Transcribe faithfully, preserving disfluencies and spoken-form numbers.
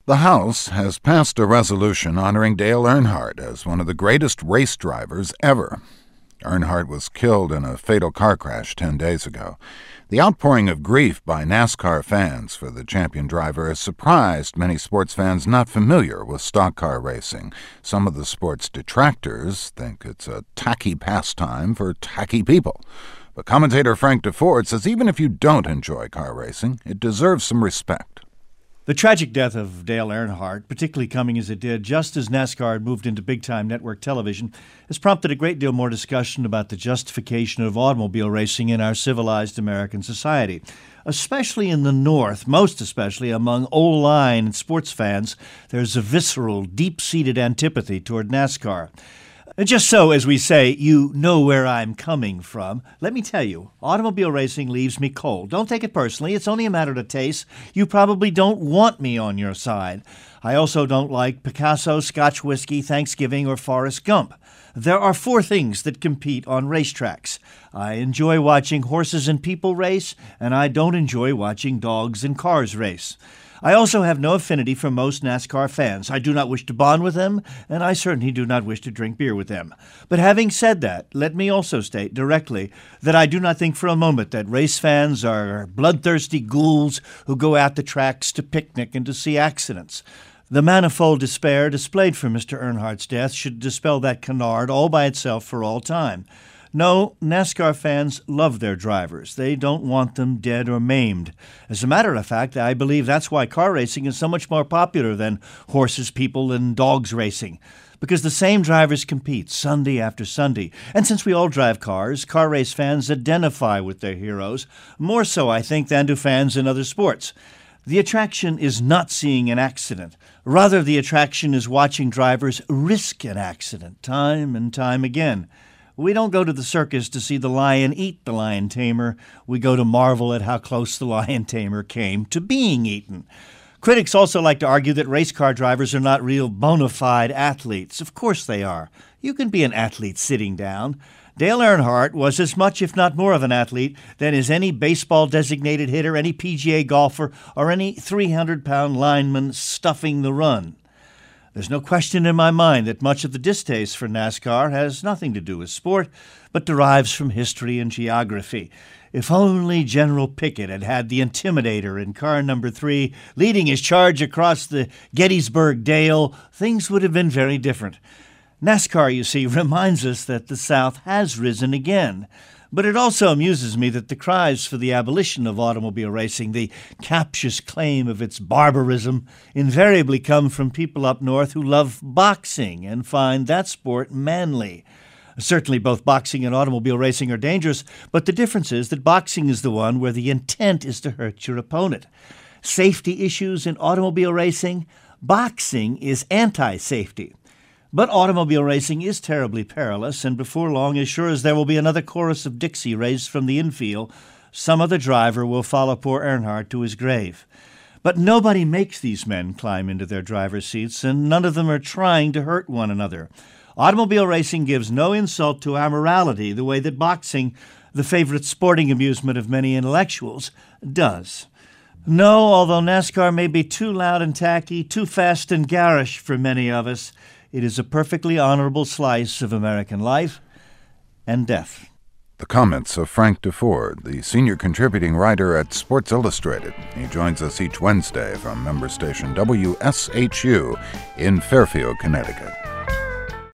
The House has passed a resolution honoring Dale Earnhardt as one of the greatest race drivers ever. Earnhardt was killed in a fatal car crash ten days ago. The outpouring of grief by NASCAR fans for the champion driver has surprised many sports fans not familiar with stock car racing. Some of the sport's detractors think it's a tacky pastime for tacky people. But commentator Frank Deford says even if you don't enjoy car racing, it deserves some respect. The tragic death of Dale Earnhardt, particularly coming as it did just as NASCAR had moved into big-time network television, has prompted a great deal more discussion about the justification of automobile racing in our civilized American society. Especially in the North, most especially among old-line and sports fans, there's a visceral, deep-seated antipathy toward NASCAR. Just so, as we say, you know where I'm coming from, let me tell you, automobile racing leaves me cold. Don't take it personally. It's only a matter of taste. You probably don't want me on your side. I also don't like Picasso, Scotch whiskey, Thanksgiving, or Forrest Gump. There are four things that compete on racetracks. I enjoy watching horses and people race, and I don't enjoy watching dogs and cars race. I also have no affinity for most NASCAR fans. I do not wish to bond with them, and I certainly do not wish to drink beer with them. But having said that, let me also state directly that I do not think for a moment that race fans are bloodthirsty ghouls who go out the tracks to picnic and to see accidents. The manifold despair displayed for Mister Earnhardt's death should dispel that canard all by itself for all time. No, NASCAR fans love their drivers. They don't want them dead or maimed. As a matter of fact, I believe that's why car racing is so much more popular than horses, people, and dogs racing. Because the same drivers compete Sunday after Sunday. And since we all drive cars, car race fans identify with their heroes, more so, I think, than do fans in other sports. The attraction is not seeing an accident. Rather, the attraction is watching drivers risk an accident time and time again. We don't go to the circus to see the lion eat the lion tamer. We go to marvel at how close the lion tamer came to being eaten. Critics also like to argue that race car drivers are not real bona fide athletes. Of course they are. You can be an athlete sitting down. Dale Earnhardt was as much, if not more, of an athlete than is any baseball-designated hitter, any P G A golfer, or any three hundred pound lineman stuffing the run. There's no question in my mind that much of the distaste for NASCAR has nothing to do with sport, but derives from history and geography. If only General Pickett had had the Intimidator in car number three, leading his charge across the Gettysburg Dale, things would have been very different. NASCAR, you see, reminds us that the South has risen again. But it also amuses me that the cries for the abolition of automobile racing, the captious claim of its barbarism, invariably come from people up north who love boxing and find that sport manly. Certainly both boxing and automobile racing are dangerous, but the difference is that boxing is the one where the intent is to hurt your opponent. Safety issues in automobile racing, boxing is anti-safety. But automobile racing is terribly perilous, and before long, as sure as there will be another chorus of Dixie raised from the infield, some other driver will follow poor Earnhardt to his grave. But nobody makes these men climb into their driver's seats, and none of them are trying to hurt one another. Automobile racing gives no insult to our morality the way that boxing, the favorite sporting amusement of many intellectuals, does. No, although NASCAR may be too loud and tacky, too fast and garish for many of us, it is a perfectly honorable slice of American life and death. The comments of Frank Deford, the senior contributing writer at Sports Illustrated. He joins us each Wednesday from member station W S H U in Fairfield, Connecticut.